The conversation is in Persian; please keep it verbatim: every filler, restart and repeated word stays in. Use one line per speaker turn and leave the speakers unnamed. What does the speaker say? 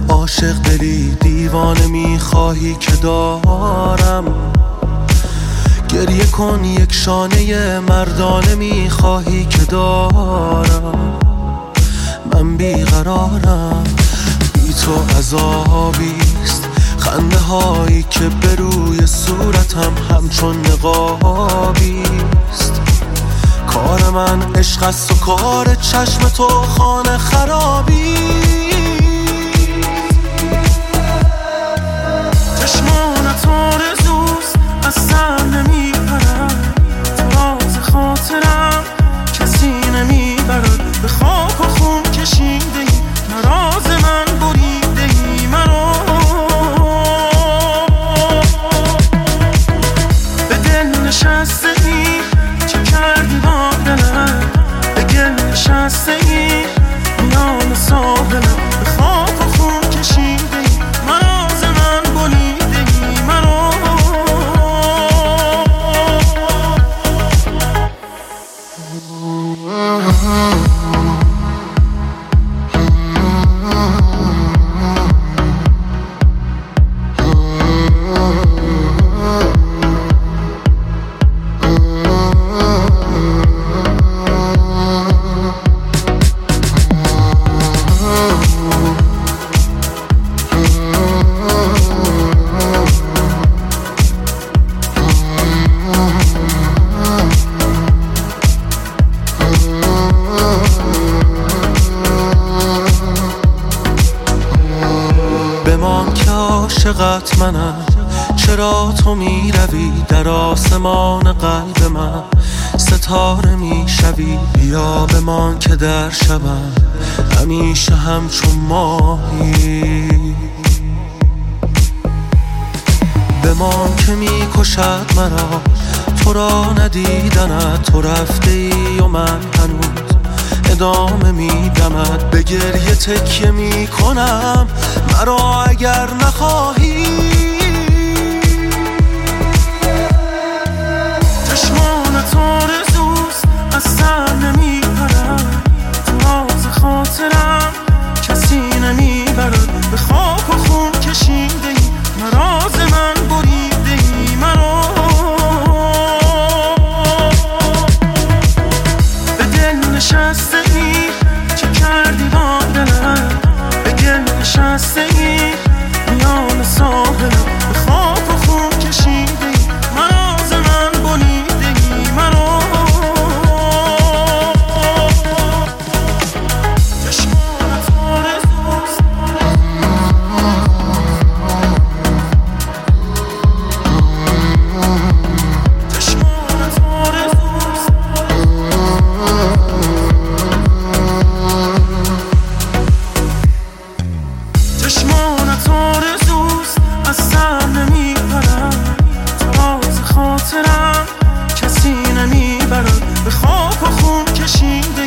عاشق دلی دیوانه میخواهی که دارم، گریه کن یک شانه مردانه میخواهی که دارم. من بیقرارم، بی تو عذابیست، خنده هایی که به روی صورتم همچون نقابیست. کار من عشق است و کار چشم تو خانه خرابی. چشمانت آرزوست از سر نمی پرد، تو راز خاطرم کسی نمی برد. به خاک و خون کشیده ای نراز من بریده ای مرا، به دل نشسته ای چه کردی با دلم، به گل نشسته ای میان ساحلم. به خاک و خون کشیده ای نراز من بریده ای مرا. بمان که عاشقت منم، چرا تو می روی در آسمان قلب من، ستاره می شوی. بیا بمان که در شبم همیشه همچون ماهی. بمان که می کشد مرا تو را ندیدنت، تو رفته ای و من هنوز ادامه میدمد. به گریه تکیه میکنم مرا اگر نخواهی. چشمانت آرزوست از سر نمی پرد، تو راز خاطرم کسی نمی برد. به خاک و خون کشیده ای نراز من بریده ای مرا، به دل نشسته ای چه کردی با دلم، به گل نشسته ای میان ساحلم. به خاک و خون کشیده ای نراز من بریده ای مرا. چشمانت آرزوست، چشمانت آرزوست. چشمانت آرزوست از سر نمی پرد، تو راز خاطرم کسی نمی برد. به خاک و خون کشیده